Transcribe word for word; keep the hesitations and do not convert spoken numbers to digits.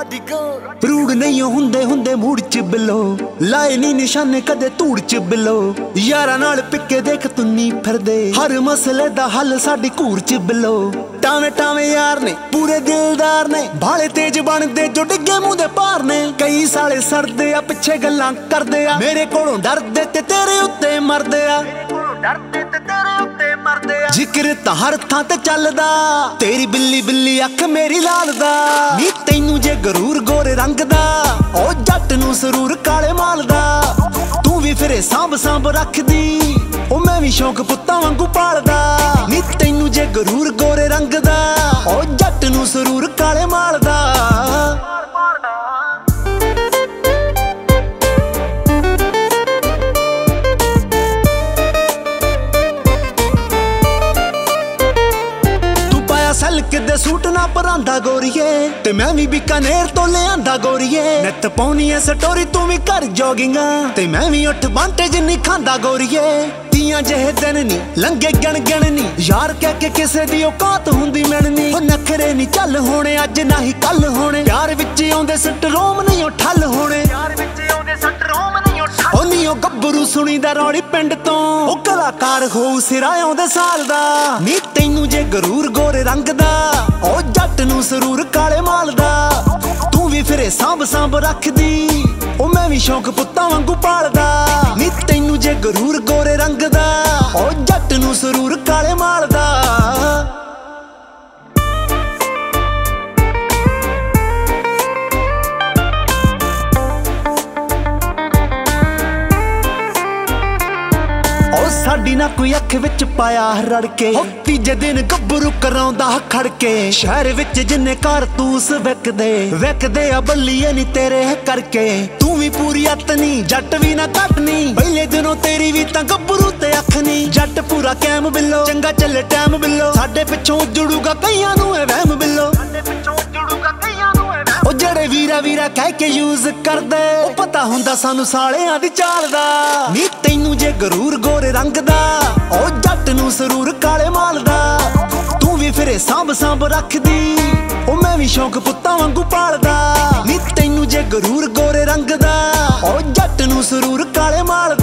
rude नहीं हुंदे हुंदे मूड च बिलो लाए नी निशाने कदे धूड़ च बिलो यारा नाल पिके देख तुन्नी फिरदे हर मसले दा हल साडी घूर च बिलो टावे टावे यार ने पूरे दिलदार ने भाले तेज बनदे जो डिगे मुंह दे पार ने कई साले सड़दे आ पिछे गल्लां करदे आ मेरे कोलों डरदे ते तेरे उत्ते मरदे आ जिक्र तां हर थां ते चलदा तेरी बिल्ली बिल्ली अख मेरी लाल दा नी तैनू जे गरूर गोरे रंग दा ओ जट नू सरूर काले माल दा तू भी फिरे सांभ सांभ रखदी ओ मैं भी शौक पुत्तां वांगू पालदा नी तैनू जे गरूर गोरे रंग दा ओ जट नू सरूर काले माल दा सलक दे सूट ना परांदा गोरीए ते मैं भी बीकानेर तो ले आंदा गोरीए नित पाउनी ऐ स्टोरी तू भी कर जॉगिंगा ते मैं भी उठ बांटे जिन्नी खांदा गोरीए तियां जेहे दिन नी लंघे गण गण नी यार कह के किसे दी औकात हुंदी मिलनी ओ नखरे नी चल होने अज ना ही कल होने प्यार विच आउंदे स्ट्रोम नहीं ओ ठल होने प्यार विच आउंदे स्ट्रोम नहीं ओ ठल ओ नी ओ गब्बरू सुणीदा रौली पिंड तो ओ कलाकार हो सिरा आउंदे साल दा नी तैनू जे गरूर गोरे रंग दा ओ जट नू सरूर काले माल दा तू भी फिरे सांभ सांभ रखदी ओ मैं भी शौक पुत्तां वांगू पालदा नी तैनू जे गरूर गोरे रंग दा ओ जट नू सरूर काले माल दा साडी ना कोई अख विच पाया रड़ के तीजे दिन गब्बरू कराउंदा खड़ के शहर विच जिन्ने कारतूस विकदे विकदे आ बल्लीए नी तेरे करके तू भी पूरी अतनी जट भी ना घटनी पहले दिनों तेरी भी तां गब्बरू ते अख नी जट पूरा कैम बिल्लो चंगा चले टैम बिल्लो साडे पिछों जुड़ूगा कईयां नूं ए वहम बिल्लो साडे पिछों जुड़ूगा कईयां नूं ए वहम ओ जेड़े वीरा वीरा कह के यूज करदे ओ पता हुंदा सानू सालेयां दी चाल दा नी तैनू जे गरूर गोरे रंग दा ओ जट नू सरूर काले माल दा तू भी फिरे सांभ सांभ रखदी ओ मैं भी शौक पुत्तां वांगू पालदा नी तैनू जे गरूर गोरे रंग दा ओ जट नू सरूर काले माल